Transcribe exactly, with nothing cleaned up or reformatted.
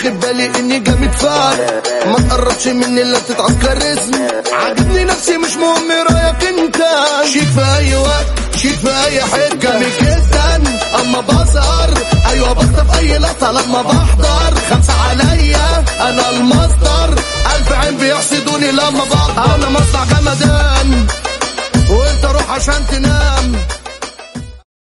واخد بالي اني جامد فعلا، ما تقربش مني الا تتعكر اسمي، عاجبني نفسي مش مهم رايك انت، شيك في اي وقت شيك في اي حته، جامد جدا اما بظهر، ايوه بخطف اي لقطه لما بحضر، خمسه عليا انا المصدر، الف عين بيحسدوني لما بقطع، انا مصنع جمدان وانت روح عشان تنام.